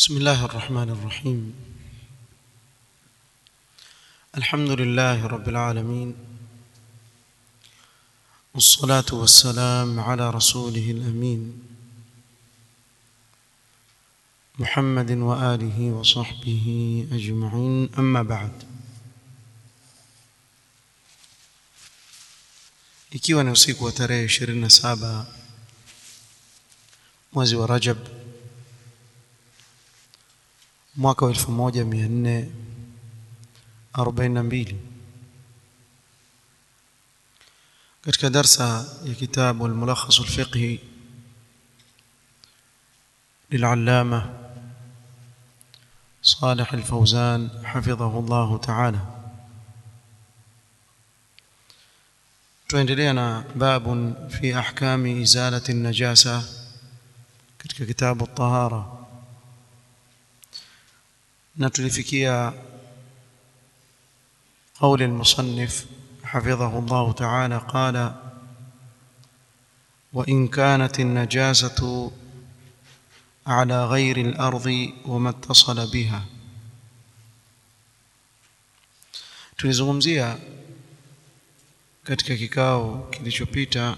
بسم الله الرحمن الرحيم. الحمد لله رب العالمين، والصلاة والسلام على رسوله الأمين محمد وآله وصحبه أجمعين، أما بعد. Ikiwa ni usiku wa tarehe 27 mwezi wa Rajab mwaka wa 1442 katika darsa ya kitabu al-Mulakhas al-Fiqhi للعلامة صالح الفوزان حفظه الله تعالى. tuendelea na babun fi ahkami izalati an-najasa katika kitabu at-tahara, na tulifikia قول المصنف حفظه الله تعالى قال: وإن كانت النجاسة على غير الأرض وما اتصل بها. tulizungumzia katika kikao kilichopita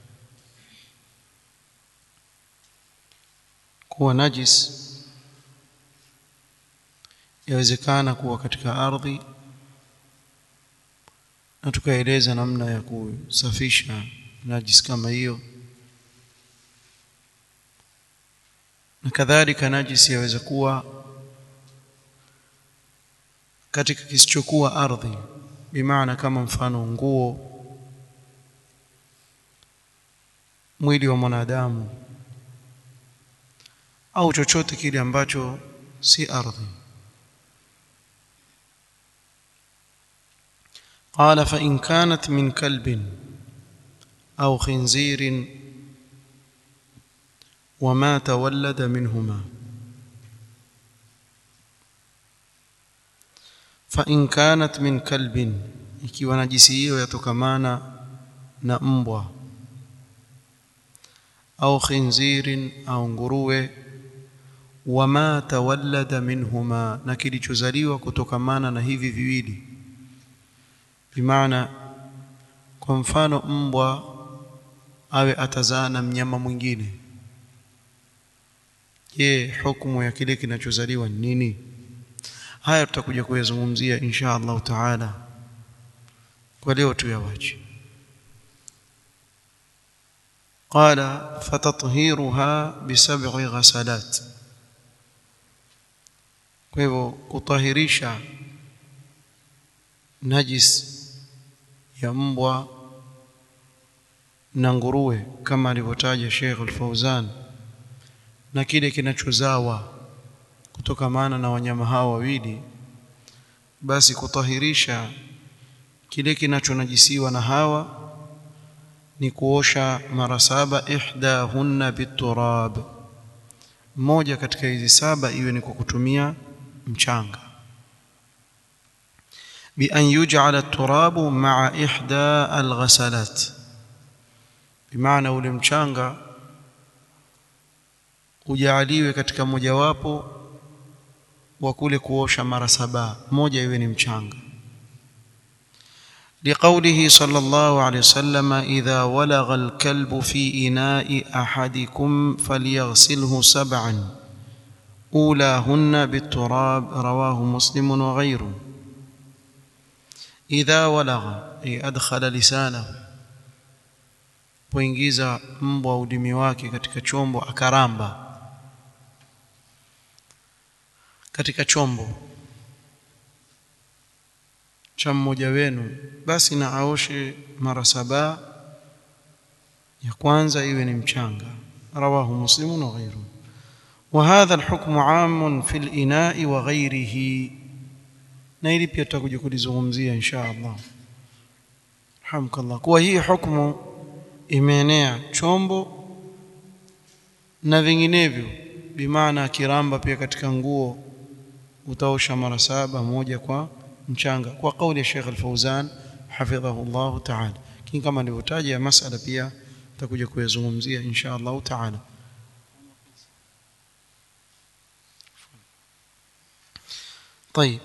kuwa najis yawezekana kuwa katika ardhi, na tukaeleza namna ya kusafisha najis kama hiyo, na kadhalika najis yaweza kuwa katika kisichokuwa ardhi, bimaana kama mfano nguo, mwili wa mwanadamu, au chochote kile ambacho si ardhi. قال: فإن كانت من كلب أو خنزير وما تولد منهما. فإن كانت من كلب، ikiwa najisi hiyo yatokamana na mbwa, au khinzirin, au nguruwe, wama tawallada minhuma, na kilichozaliwa kutokamana na hivi viwili. Bimaana kwa mfano mbwa awe atazaa na mnyama mwingine, je, hukumu ya kile kinachozaliwa ni nini? Haya tutakuja kuyazungumzia insha Allah taala, kwa leo tuyawache. qala fatathiruha bisab'i ghasalat. Kwa hivyo kutahirisha najis ya mbwa na nguruwe kama alivyotaja Sheikh Al-Fauzan, na kile kinachozawa kutokamana na wanyama hawa wawili, basi kutahirisha kile kinachonajisiwa na hawa ni kuosha mara 7, ihdahunna biturab, moja katika hizi 7 iwe ni kwa kutumia mchanga. بأن يجعل التراب مع إحدى الغسلات، بمعنى ule mchanga ujaliwe katika mojawapo wa kule kuosha mara 7, moja iwe ni mchanga. لقوله صلى الله عليه وسلم: إذا ولغ الكلب في إناء أحدكم فليغسله 7 أولاهن بالتراب، رواه مسلم وغيره. إذا ولغ أي أدخل لسانه، poingiza mbwa ulimi wake katika chombo, akaramba katika chombo cha mmoja wenu, basi na aoshe mara 7, ya kwanza iwe ni mchanga. رواه مسلم وغيره. وهذا الحكم عام في الإناء وغيره، na hili pia tutakuja kulizungumzia insha Allah. Hamdallah, kwa hii hukumu imeenea chombo na vinginevyo, bimaana kiramba pia katika nguo utaosha mara 7, moja kwa mchanga, kwa kauli ya Sheikh Al-Fauzan hafidhahu Allah ta'ala. Lakini kama nilivyotaja masala pia tutakuja kuyazungumzia insha Allah ta'ala. طيب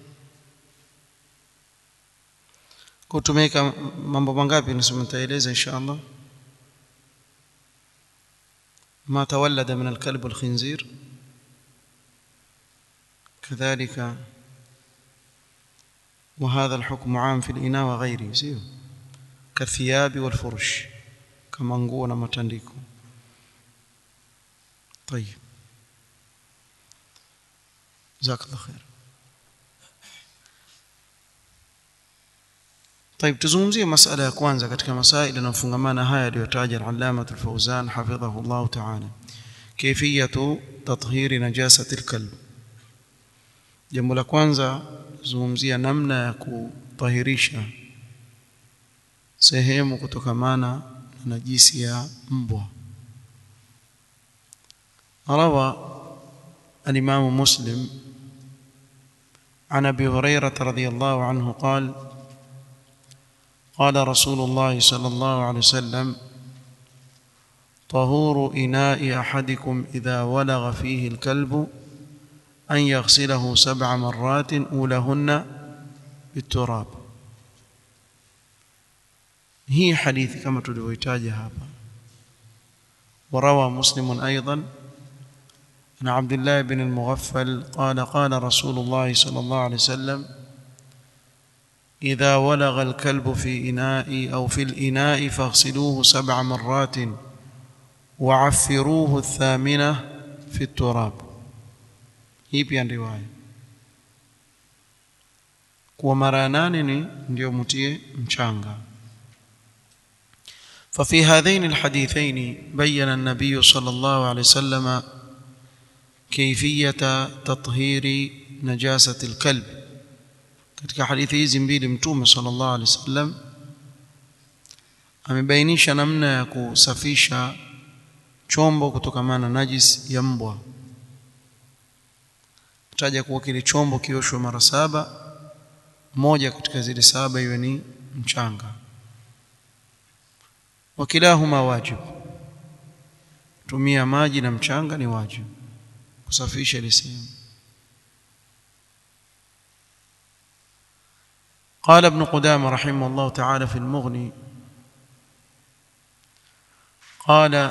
kutumeka mambo mangapi nisomtaeleza inshallah ما تولد من الكلب والخنزير كذلك وهذا الحكم عام في الإناء وغيره سيو كالثياب والفرش كما nguo na matandiko. طيب جزاك الله خير. طيب tuzungumzie masala ya kwanza katika masaili yanayofungamana haya aliyotaja al-Allama al-Fawzan hafidhahu Allah ta'ala, kayfiyatu tathhir najasati al-kalb. Jambo la kwanza tuzungumzia namna ya kutahirisha sehemu kutokamana na najisi ya mbwa. Rawa al-Imam Muslim عن أبي هريرة رضي الله عنه قال قال رسول الله صلى الله عليه وسلم طهور إناء أحدكم إذا ولغ فيه الكلب أن يغسله 7 مرات أولهن بالتراب. هي حديث كما تلويتاجه هذا. وروى مسلم أيضا عن عبد الله بن المغفل قال قال رسول الله صلى الله عليه وسلم إذا ولغ الكلب في إناء أو في الإناء فاغسلوه 7 مرات وعفروه 8 في التراب. hii pia riwaya kwa mara 8 ndio mtie mchanga. ففي هذين الحديثين بين النبي صلى الله عليه وسلم كيفية تطهير نجاسة الكلب. katika hadithi hizi mbili mtume sallallahu alaihi wasallam amebainisha namna ya kusafisha chombo kutokamana na najis ya mbwa. Taja kuwa kile chombo kioshwe mara 7, moja katika zile 7 iwe ni mchanga. Wakilahuma wajib, tumia maji na mchanga ni wajib kusafisha ile sehemu. قال ابن قدامة رحمه الله تعالى في المغني قال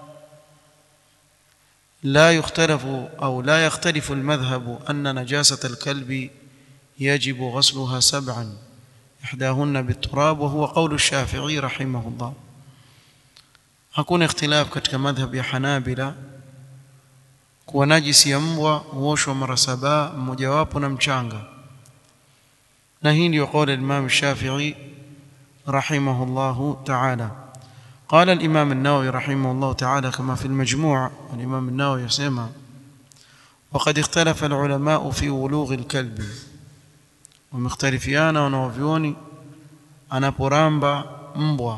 لا يختلف المذهب أن نجاسة الكلب يجب غسلها 7 إحداهن بالتراب وهو قول الشافعي رحمه الله. hakuna ikhtilaf katika madhhab ya Hanabila kuwa najisi ya mbwa huoshwa mara 7, mmojawapo na mchanga. na hii ndio kauli ya Imam Shafi'i rahimahullah ta'ala. قال الإمام النووي رحمه الله تعالى كما في المجموع، الإمام النووي يسمى وقد اختلف العلماء في ولوغ الكلب، ومختلفيان ونوفيوني أنا برامبا مبوا.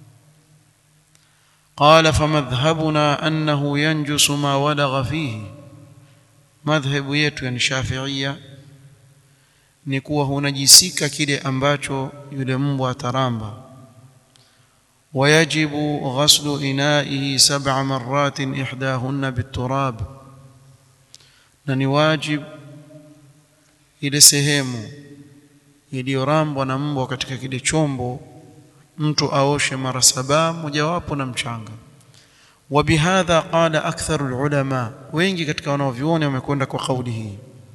قال فمذهبنا أنه ينجس ما ولغ فيه. مذهب yetu yani Shafi'ia ni kuwa hunajisika kile ambacho yule mbwa ataramba. ويجب غسل إنائه 7 مرات إحداهن بالتراب. na ni wajib ile sehemu iliyorambwa na mbwa katika kile chombo mtu aoshe mara 7, mojawapo na mchanga. وبهذا قال أكثر العلماء، wengi katika wanaoviona wamekwenda kwa kauli hii.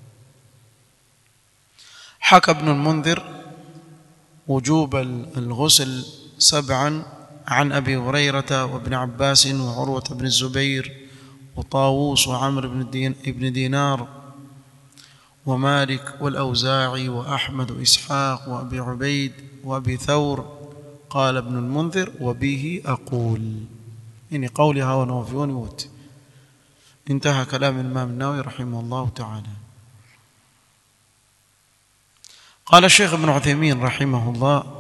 حكى ابن المنذر وجوب الغسل 7 عن أبي هريرة وابن عباس وعروة بن الزبير وطاووس وعمر بن دينار ومالك والأوزاعي وأحمد وإسحاق وأبي عبيد وأبي ثور. قال ابن المنذر وبه أقول، إني قولي هاو نوفيوني ووت. انتهى كلام الإمام النووي رحمه الله تعالى. قال الشيخ ابن عثيمين رحمه الله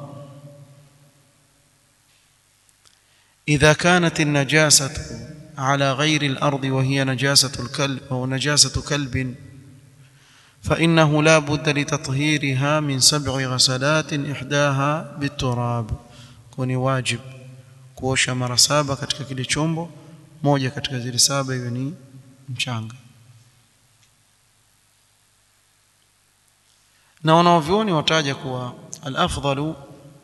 إذا كانت النجاسة على غير الأرض وهي نجاسة الكلب أو نجاسة كلب فإنه لا بد لتطهيرها من 7 غسلات إحداها بالتراب. كوني واجب kuosha mara 7 katika kile chombo, moja katika zile 7 iwe ni mchanga. na wanavyoni wataja kuwa al-afdalu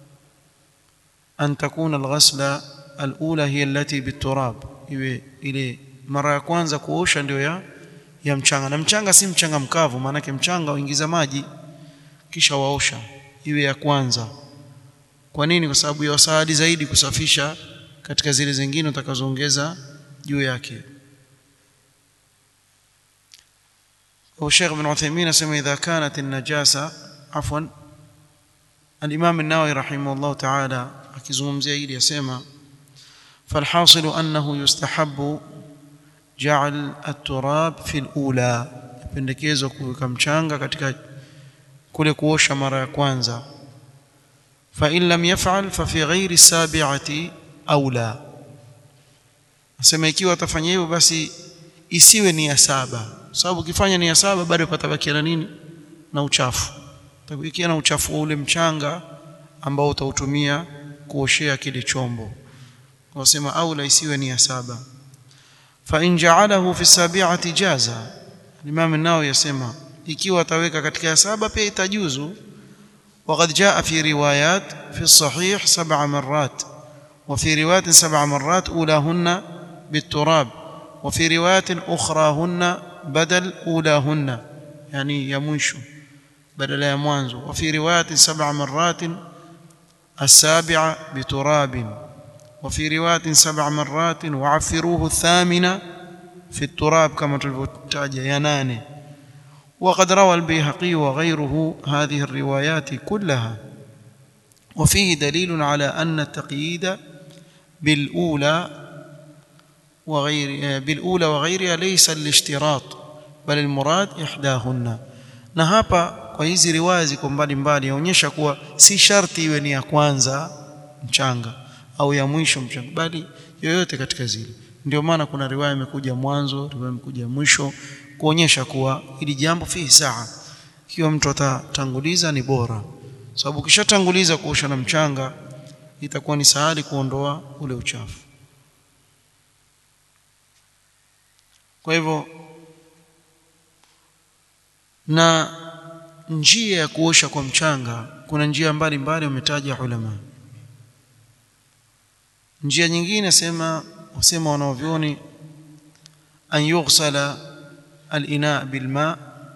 an takuna al-ghasla al-ula hiya allati bit-turab, iwe ile mara ya kwanza kuosha ndio ya mchanga, na mchanga si mchanga mkavu, maana yake mchanga uingiza maji kisha waosha, iwe ya kwanza. Kwa nini? Kwa sababu ya wasaadi zaidi kusafisha katika zile zingine utakazoongeza juu yake. Sheikh Ibn Uthaymeen asema idha kanat an-najasa, afwan, al-Imam an-Nawawi rahimahullah ta'ala akizungumzia hili yasema falhasilu annahu yustahabbu ja'al at-turab fi al-ula, pendekezo kuweka mchanga katika kule kuosha mara ya kwanza. Fa in lam yaf'al fa fi ghairi sabi'ati aula, asema ikiwa atafanya hivyo basi isiwe ni ya saba, sababu ukifanya ni ya saba bado patabakia na nini? Na uchafu. Utakuwa na uchafu wa ule mchanga ambao utautumia kuoshea kile chombo. Wasema aula isiwe ni ya saba. Fa in ja'alahu fi sabi'ati jaza, Imam an-Nawawi yasema ikiwa ataweka katika ya saba pia itajuzu. وقد جاء في روايات في الصحيح 7 مرات، وفي روايات 7 مرات أولاهن بالتراب، وفي روايات أخراهن بدل أولاهن يعني يمنشو بدل يموانزو، وفي روايات 7 مرات السابعة بتراب، وفي رواية 7 مرات وعفروه الثامنة في التراب كما تلفتاج يناني. وقد روى البيهقي وغيره هذه الروايات كلها، وفيه دليل على أن التقييد بالأولى وغيرها ليس الاشتراط بل المراد إحداهن. na hapa kwa hizi riwaya ziko mbalimbali yaonyesha kuwa si sharti iwe ni ya kwanza mchanga au ya mwisho mchanga, bali yoyote katika zile. Ndio maana kuna riwaya imekuja mwanzo, riwaya imekuja mwisho, kuonyesha kuwa ili jambo fihi saa. Ikiwa mtu atatanguliza ni bora, sababu ukishatanguliza kuosha na mchanga itakuwa ni sahali kuondoa ule uchafu. Kwa hivyo, na njia ya kuosha kwa mchanga kuna njia mbalimbali wametaja ulama. Njia nyingine wasema wanaovioni an yughsala al-ina bilma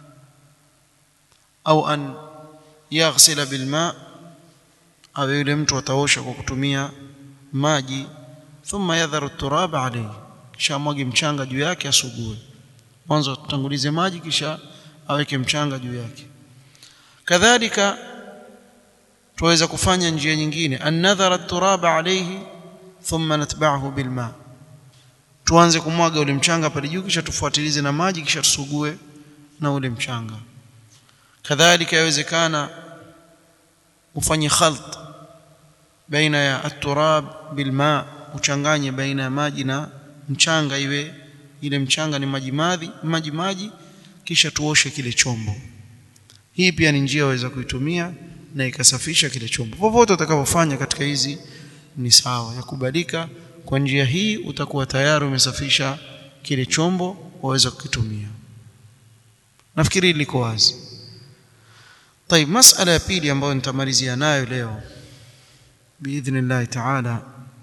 au an yaghsila bilma, au yule mtu ataosha kwa kutumia maji, thumma yadharu at-turab alayhi, kisha mwage mchanga juu yake asugue. Mwanzo tutangulize maji kisha aweke mchanga juu yake. Kadhalika tuweza kufanya njia nyingine, an nadhara at-turab alayhi thumma natba'uhu bilma, tuanze kumwaga ule mchanga pale juu kisha tufuatilize na maji kisha tusugue na ule mchanga. Kadhalika yawezekana ufanye khalt baina ya at-turab bilma, uchanganye baina ya maji na mchanga, iwe ile mchanga ni maji kisha tuoshe kile chombo. Hii pia ni njia waweza kuitumia na ikasafisha kile chombo. Popote utakapofanya katika hizi ni sawa, yakubalika. Kwa njia hii utakuwa tayari umesafisha kile chombo, waweza kukitumia. Nafikiri liko wazi. طيب, masala ya pili ambayo nitamalizia nayo leo biidhnillah ta'ala,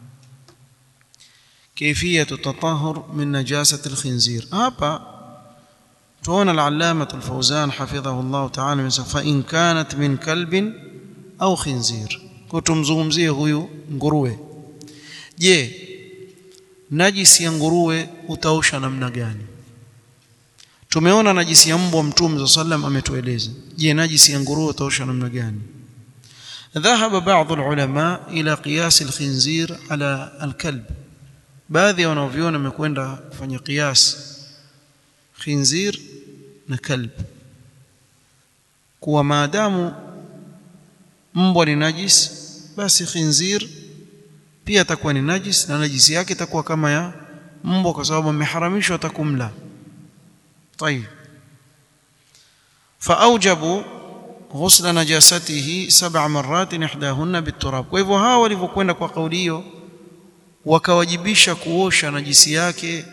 كيفية التطهر من نجاسة الخنزير. hapa tuona al-allama al-Fawzan hafidhahu ta'ala fa in kanat min kalbin au khinzir, kutumzungumzie huyu nguruwe. Je, najisi ya nguruwe utaosha namna gani? Tumeona najisi ya mbwa, Mtume sallam ametueleza. Je, najisi ya nguruwe utaosha namna gani? ذهب بعض العلماء إلى قياس الخنزير على الكلب. baadhi ya wanavyuoni wamekwenda kufanya qiyas khinzir na kalb, kuwa maadamu mbwa ni najis basi khinzir pia atakuwa ni najis, na najisi yake itakuwa kama ya mbwa kwa sababu ameharamishwa atakumla. طيب, فاوجبوا غسل نجاسته 7 مرات احداهن بالتراب. kwa hivyo hawa walivyokwenda kwa kauli hiyo wakawajibisha kuosha najisi yake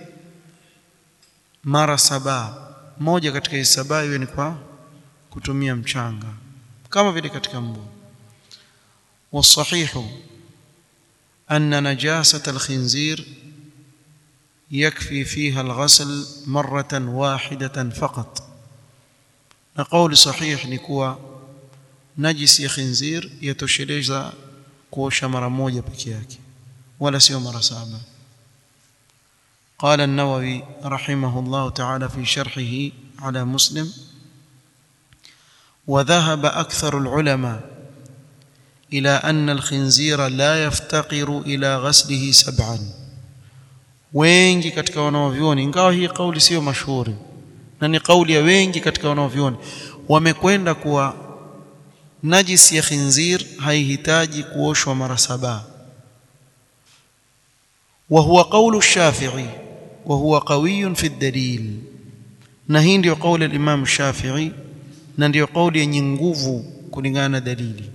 mara 7, moja katika hizo 7 iwe ni kwa kutumia mchanga. kama vile katika mbwa. والصحيح أن نجاسة الخنزير يكفي فيها الغسل مرة واحدة فقط. نقول صحيح نكوا نجس خنزير يتosheleza kuosha mara moja peke yake wala sio mara 7. قال النووي رحمه الله تعالى في شرحه على مسلم: وذهب أكثر العلماء إلى أن الخنزير لا يفتقر إلى غسله 7. wengi katika wanaovioni, ingawa hii kauli sio mashuhuri na ni kauli ya wengi katika wanaovioni, wamekwenda kuwa najisi ya khinzir haihitaji kuoshwa mara 7. وهو قول الشافعي وهو قوي في الدليل. na hii ndio kauli ya Imam Shafi'i na ndio kauli yenye nguvu kulingana na dalili.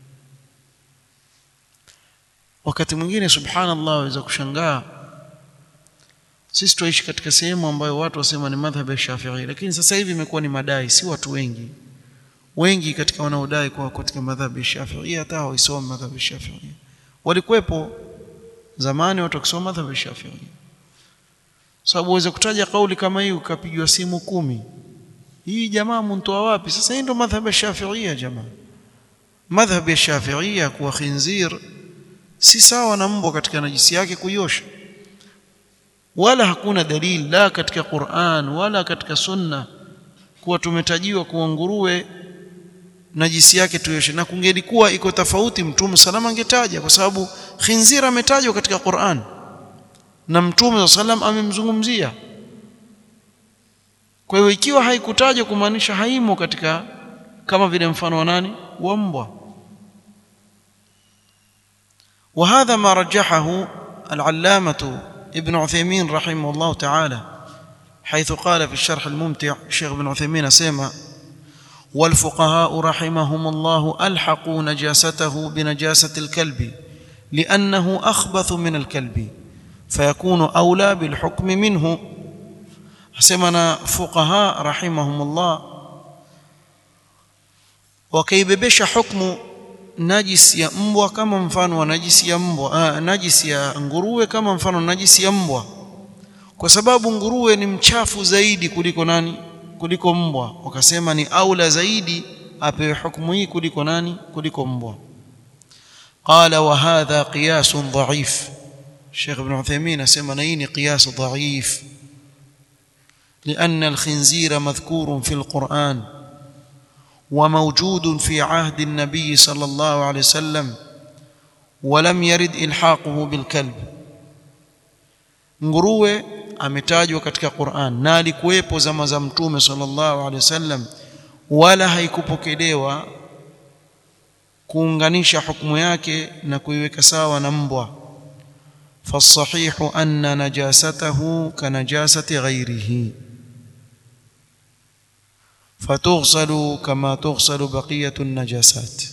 Wakati mwingine subhanallah waweza kushangaa, sisi tuishi katika sehemu ambayo watu wasema ni madhhabi ya Shafi'i, lakini sasa hivi imekuwa ni madai, si watu wengi katika wanaodai kwa katika madhhabi ya Shafi'i hata hawaisoma madhhabi ya Shafi'i. Walikuwepo zamani watu wakisoma madhhabi ya Shafi'i, sababu uweze kutaja kauli kama hii ukapigwa simu 10, hii jamaa mntoa wapi? Sasa hii ndio madhhabi ya Shafi'i ya jamaa. Madhhabi ya Shafi'i kwa khinzir si sawa na mbwa katika najisi yake kuiosha, wala hakuna dalili la katika Qur'an wala katika sunna kuwa tumetajiwa kuwa nguruwe najisi yake tuioshe. Na kungelikuwa iko tofauti Mtume salama angetaja, kwa sababu khinzir ametajwa katika Qur'an na Mtume sallam amemzungumzia. Kwa hiyo ikiwa haikutajwa kumaanisha haimo katika, kama vile mfano wa nani, wa mbwa. وهذا ما رجحه العلامة ابن عثيمين رحمه الله تعالى، حيث قال في الشرح الممتع الشيخ ابن عثيمين سيما: والفقهاء رحمهم الله ألحقوا نجاسته بنجاسة الكلب لأنه أخبث من الكلب فيكون أولى بالحكم منه. سيما فقهاء رحمهم الله وكيببش حكم najisi ya mbwa kama mfano wa najisi ya mbwa, najisi ya nguruwe kama mfano najisi ya mbwa, kwa sababu nguruwe ni mchafu zaidi kuliko nani? Kuliko mbwa. Wakasema ni aula zaidi apewe hukumu hii kuliko nani? Kuliko mbwa. Qala wa hadha qiyas dha'if. Sheikh Ibn Uthaymeen asema na hii ni qiyas dha'if, لأن الخنزير مذكور في القرآن وموجود في عهد النبي صلى الله عليه وسلم ولم يرد إلحاقه بالكلب. nguruwe ametajwa katika Qur'an na alikuwepo zama za Mtume sallallahu alaihi wasallam, wala haikupokelewa kuunganisha hukumu yake na kuiweka sawa na mbwa. fasahihu anna najasatahu kanajasati ghairihi fatughsalu kama tughsalu baqiyatu an-najasat.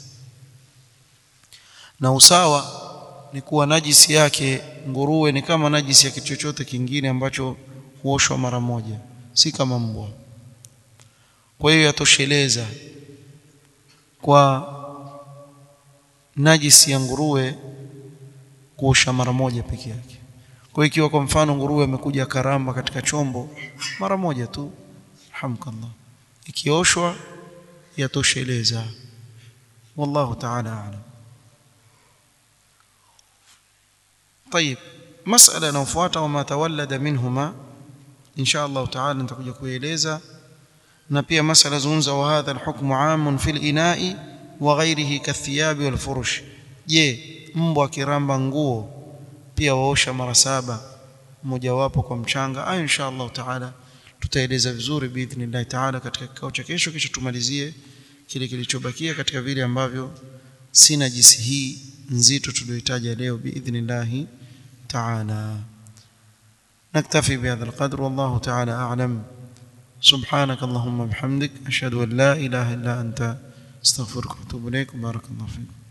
Na usawa ni kuwa najisi yake nguruwe ni kama najisi ya kitu chochote kingine ambacho huoshwa mara moja, si kama mbwa. Kwa hiyo yatosheleza kwa najisi ya nguruwe kuosha mara moja peke yake. Kwa hiyo ikiwa kwa mfano nguruwe amekuja karamba katika chombo, mara moja tu, alhamdulillah, ikioshwa yatosheleza. Wallahu ta'ala a'lam. طيب مسألة نوفوata وما تولد منهما إن شاء الله تعالى nitakuja kueleza, na pia masala zungumza wa hadha alhukmu amun fil ina'i wa ghayrihi kathiyabi wal furush. Je, mbwa kiramba nguo pia waosha mara 7 mojawapo kwa mchanga? Ayo insha Allah taala tutaeleza vizuri biidhnillah taala katika kikao cha kesho, kisha tumalizie kile kilichobakia katika vile ambavyo si najisi hii nzito tuliyotaja leo biidhnillah taala. نكتفي بهذا القدر والله تعالى أعلم. سبحانك اللهم وبحمدك أشهد أن لا إله إلا أنت استغفرك وأتوب إليك. بارك الله فيك.